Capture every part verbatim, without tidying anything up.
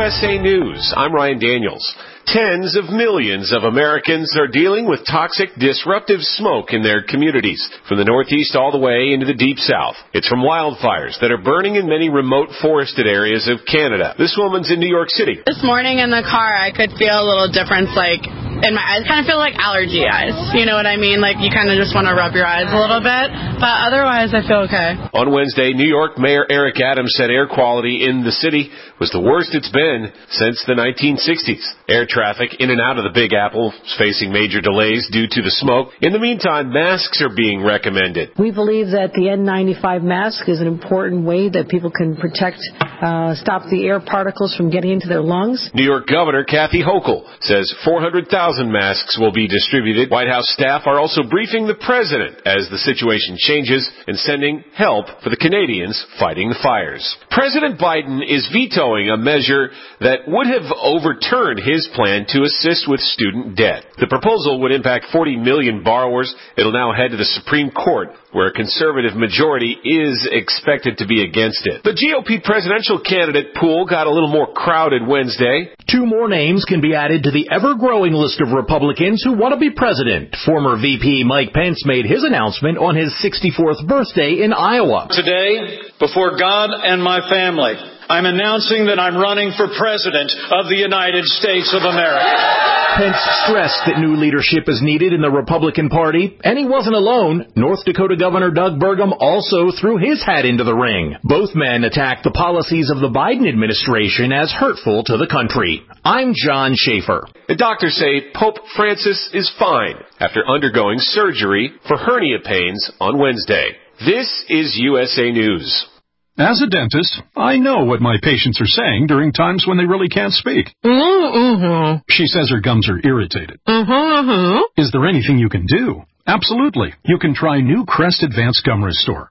S A News, I'm Ryan Daniels. Tens of millions of Americans are dealing with toxic, disruptive smoke in their communities, from the Northeast all the way into the Deep South. It's from wildfires that are burning in many remote forested areas of Canada. This woman's in New York City. This morning in the car, I could feel a little difference, like, in my eyes. Kind of feel like allergy eyes. You know what I mean? Like, you kind of just want to rub your eyes a little bit. But otherwise, I feel okay. On Wednesday, New York Mayor Eric Adams said air quality in the city was the worst it's been since the nineteen sixties. Air traffic in and out of the Big Apple is facing major delays due to the smoke. In the meantime, masks are being recommended. We believe that the N ninety-five mask is an important way that people can protect, uh, stop the air particles from getting into their lungs. New York Governor Kathy Hochul says four hundred thousand masks will be distributed. White House staff are also briefing the president as the situation changes and sending help for the Canadians fighting the fires. President Biden is vetoing a measure that would have overturned his plan to assist with student debt. The proposal would impact forty million borrowers. It'll now head to the Supreme Court, where a conservative majority is expected to be against it. The G O P presidential candidate pool got a little more crowded Wednesday. Two more names can be added to the ever-growing list of Republicans who want to be president. Former V P Mike Pence made his announcement on his sixty-fourth birthday in Iowa. Today, before God and my family, I'm announcing that I'm running for president of the United States of America. Pence stressed that new leadership is needed in the Republican Party, and he wasn't alone. North Dakota Governor Doug Burgum also threw his hat into the ring. Both men attacked the policies of the Biden administration as hurtful to the country. I'm John Schaefer. The doctors say Pope Francis is fine after undergoing surgery for hernia pains on Wednesday. This is U S A News. As a dentist, I know what my patients are saying during times when they really can't speak. Mm-hmm. She says her gums are irritated. Mm-hmm. Is there anything you can do? Absolutely. You can try new Crest Advanced Gum Restore.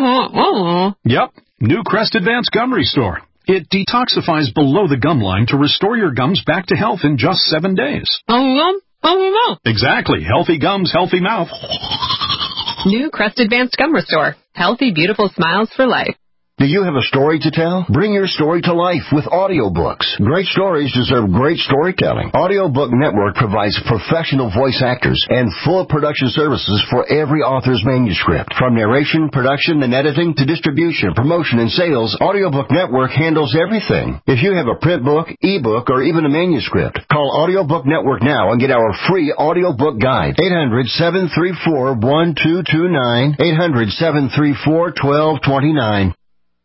Mm-hmm. Yep, new Crest Advanced Gum Restore. It detoxifies below the gum line to restore your gums back to health in just seven days. Mm-hmm. Exactly. Healthy gums, healthy mouth. New Crest Advanced Gum Restore. Healthy, beautiful smiles for life. Do you have a story to tell? Bring your story to life with audiobooks. Great stories deserve great storytelling. Audiobook Network provides professional voice actors and full production services for every author's manuscript. From narration, production, and editing to distribution, promotion, and sales, Audiobook Network handles everything. If you have a print book, ebook, or even a manuscript, call Audiobook Network now and get our free audiobook guide. eight hundred, seven three four, one two two nine. eight hundred, seven three four, one two two nine.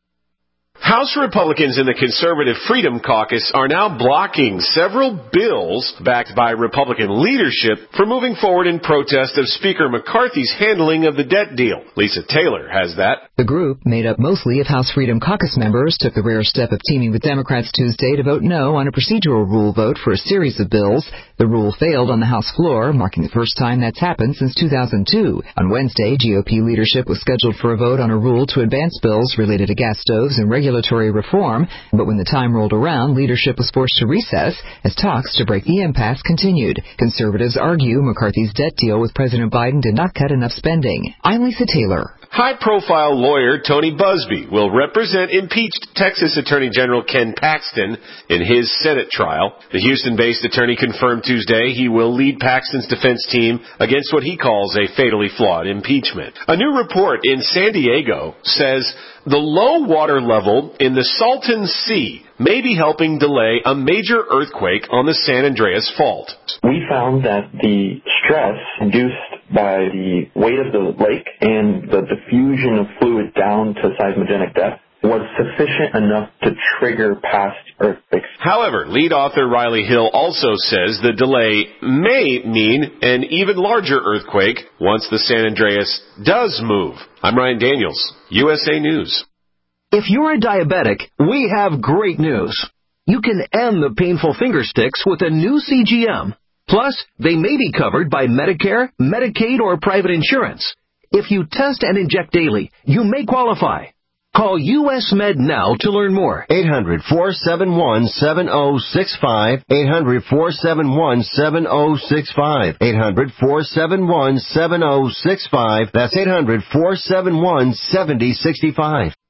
House Republicans in the Conservative Freedom Caucus are now blocking several bills backed by Republican leadership for moving forward in protest of Speaker McCarthy's handling of the debt deal. Lisa Taylor has that. The group, made up mostly of House Freedom Caucus members, took the rare step of teaming with Democrats Tuesday to vote no on a procedural rule vote for a series of bills. The rule failed on the House floor, marking the first time that's happened since two thousand two. On Wednesday, G O P leadership was scheduled for a vote on a rule to advance bills related to gas stoves and regulatory reform, but when the time rolled around, leadership was forced to recess as talks to break the impasse continued. Conservatives argue McCarthy's debt deal with President Biden did not cut enough spending. I'm Lisa Taylor. High-profile lawyer Tony Busby will represent impeached Texas Attorney General Ken Paxton in his Senate trial. The Houston-based attorney confirmed Tuesday he will lead Paxton's defense team against what he calls a fatally flawed impeachment. A new report in San Diego says the low water level in the Salton Sea may be helping delay a major earthquake on the San Andreas Fault. We found that the stress induced by the weight of the lake and the diffusion of fluid down to seismogenic depth was sufficient enough to trigger past earthquakes. However, lead author Riley Hill also says the delay may mean an even larger earthquake once the San Andreas does move. I'm Ryan Daniels, U S A News. If you're a diabetic, we have great news. You can end the painful finger sticks with a new C G M. Plus, they may be covered by Medicare, Medicaid, or private insurance. If you test and inject daily, you may qualify. Call U S Med now to learn more. eight hundred, four seven one, seven oh six five. eight hundred, four seven one, seven oh six five. eight hundred, four seven one, seven oh six five. That's eight hundred, four seven one, seven oh six five.